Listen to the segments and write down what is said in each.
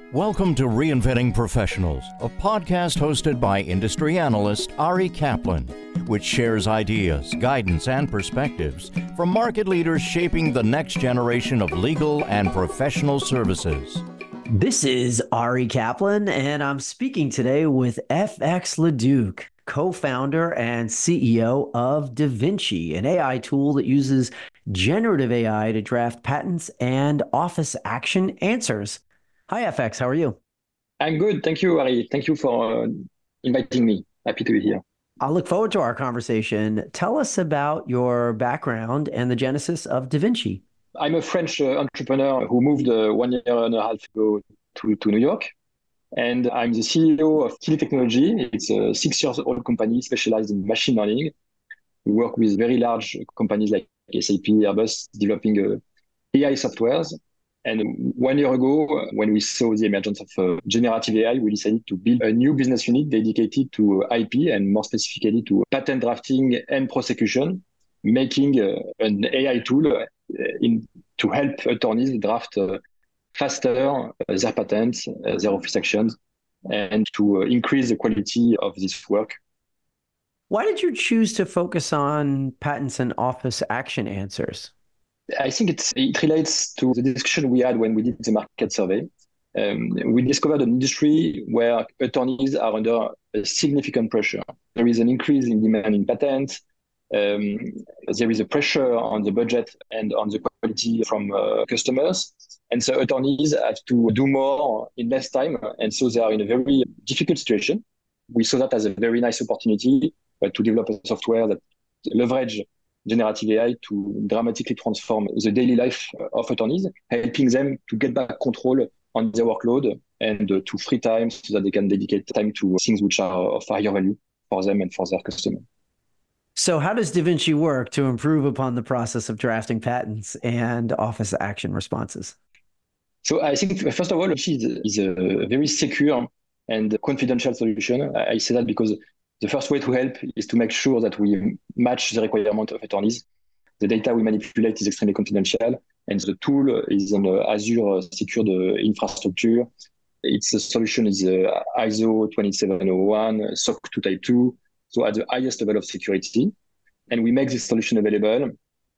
Welcome to Reinventing Professionals, a podcast hosted by industry analyst Ari Kaplan, which shares ideas, guidance, and perspectives from market leaders shaping the next generation of legal and professional services. This is Ari Kaplan, and I'm speaking today with FX Leduc, co-founder and CEO of DaVinci, an AI tool that uses generative AI to draft patents and office action answers. Hi, FX. How are you? I'm good. Thank you, Ari. Thank you for inviting me. Happy to be here. I look forward to our conversation. Tell us about your background and the genesis of DaVinci. I'm a French entrepreneur who moved 1 year and a half ago to New York. And I'm the CEO of Kili Technology. It's a 6-year-old company specialized in machine learning. We work with very large companies like SAP, Airbus, developing AI softwares. And 1 year ago, when we saw the emergence of generative AI, we decided to build a new business unit dedicated to IP and more specifically to patent drafting and prosecution, making an AI tool to help attorneys draft faster their patents, their office actions, and to increase the quality of this work. Why did you choose to focus on patents and office action answers? I think it relates to the discussion we had when we did the market survey. We discovered an industry where attorneys are under a significant pressure. There is an increase in demand in patents. There is a pressure on the budget and on the quality from customers. And so attorneys have to do more in less time. And so they are in a very difficult situation. We saw that as a very nice opportunity to develop a software that leverage generative AI to dramatically transform the daily life of attorneys, helping them to get back control on their workload and to free time so that they can dedicate time to things which are of higher value for them and for their customer. So how does DaVinci work to improve upon the process of drafting patents and office action responses? So I think, first of all, DaVinci is a very secure and confidential solution. I say that because the first way to help is to make sure that we match the requirement of attorneys. The data we manipulate is extremely confidential, and the tool is an Azure secured infrastructure. Its solution is ISO 27001, SOC 2 Type 2, so at the highest level of security. And we make this solution available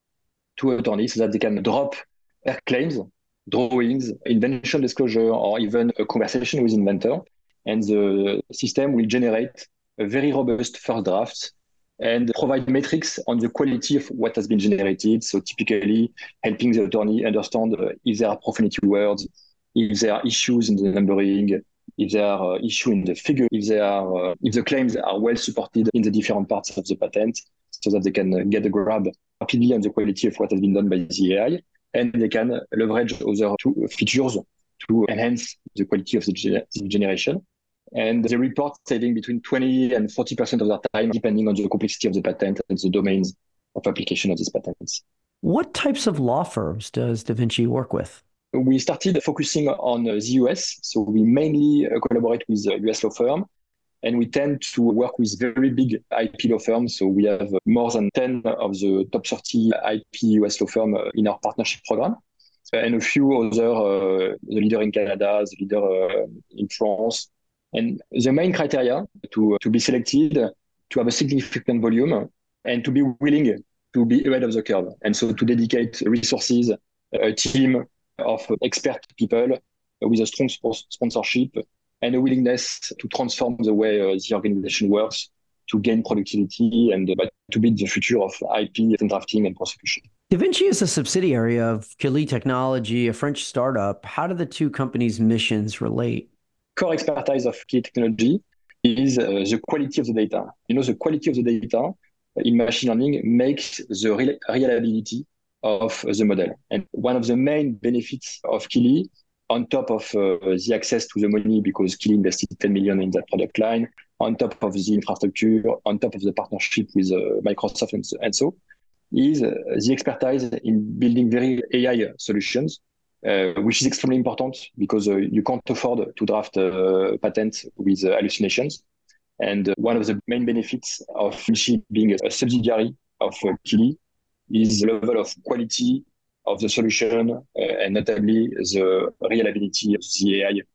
to attorneys so that they can drop their claims, drawings, invention disclosure, or even a conversation with inventor. And the system will generate a very robust first draft and provide metrics on the quality of what has been generated. So typically helping the attorney understand if there are profanity words, if there are issues in the numbering, if there are issues in the figure, if the claims are well supported in the different parts of the patent, so that they can get a grab rapidly on the quality of what has been done by the AI, and they can leverage other features to enhance the quality of the generation. And they report saving between 20 and 40% of their time, depending on the complexity of the patent and the domains of application of these patents. What types of law firms does DaVinci work with? We started focusing on the US. So we mainly collaborate with US law firms, and we tend to work with very big IP law firms. So we have more than 10 of the top 30 IP US law firms in our partnership program, and a few other, the leader in Canada, the leader in France. And the main criteria to be selected, to have a significant volume, and to be willing to be ahead of the curve. And so to dedicate resources, a team of expert people with a strong sponsorship and a willingness to transform the way the organization works to gain productivity and to build the future of IP and drafting and prosecution. DaVinci is a subsidiary of Kili Technology, a French startup. How do the two companies' missions relate? Core expertise of Kili Technology is the quality of the data. The quality of the data in machine learning makes the reliability of the model. And one of the main benefits of Kili, on top of the access to the money, because Kili invested 10 million in that product line, on top of the infrastructure, on top of the partnership with Microsoft and so, is the expertise in building very AI solutions, which is extremely important because you can't afford to draft patents with hallucinations. And one of the main benefits of DaVinci being a subsidiary of Kili is the level of quality of the solution and notably the reliability of the AI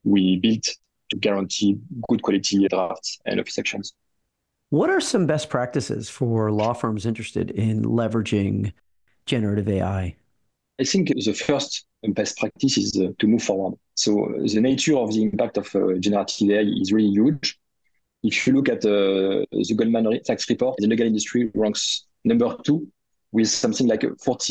we built to guarantee good quality drafts and office actions. What are some best practices for law firms interested in leveraging generative AI? I think the first best practice is to move forward. So the nature of the impact of generative AI is really huge. If you look at the Goldman Sachs report, the legal industry ranks number 2 with something like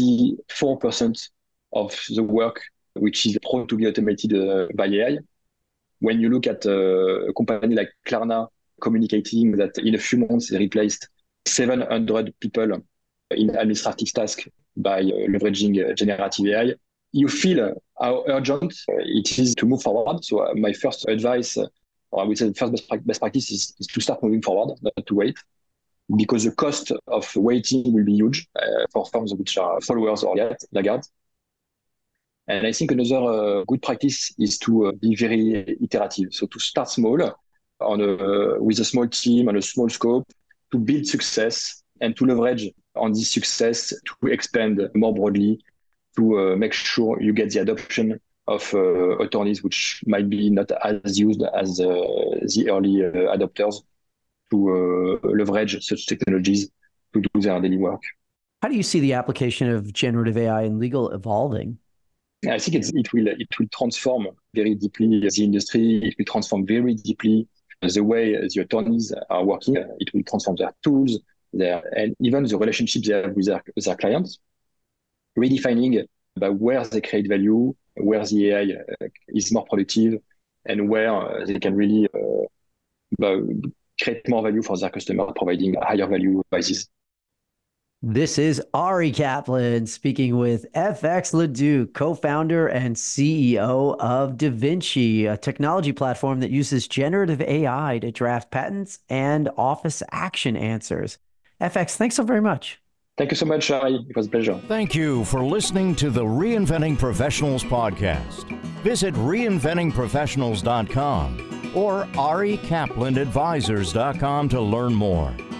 44% of the work which is prone to be automated by AI. When you look at a company like Klarna communicating that in a few months they replaced 700 people in administrative tasks by leveraging generative AI, you feel how urgent it is to move forward. So my first advice, or I would say the first best practice is to start moving forward, not to wait, because the cost of waiting will be huge for firms which are followers or laggards. And I think another good practice is to be very iterative. So to start small with a small team and a small scope, to build success and to leverage on this success to expand more broadly, to make sure you get the adoption of attorneys which might be not as used as the early adopters, to leverage such technologies to do their daily work. How do you see the application of generative AI in legal evolving? I think it will transform very deeply the industry. It will transform very deeply the way the attorneys are working. It will transform their tools, and even the relationships they have with their clients, redefining by where they create value, where the AI is more productive, and where they can really create more value for their customers, providing higher value advices. This is Ari Kaplan speaking with FX Leduc, co-founder and CEO of DaVinci, a technology platform that uses generative AI to draft patents and office action answers. FX, thanks so very much. Thank you so much, Ari. It was a pleasure. Thank you for listening to the Reinventing Professionals podcast. Visit reinventingprofessionals.com or arikaplanadvisors.com to learn more.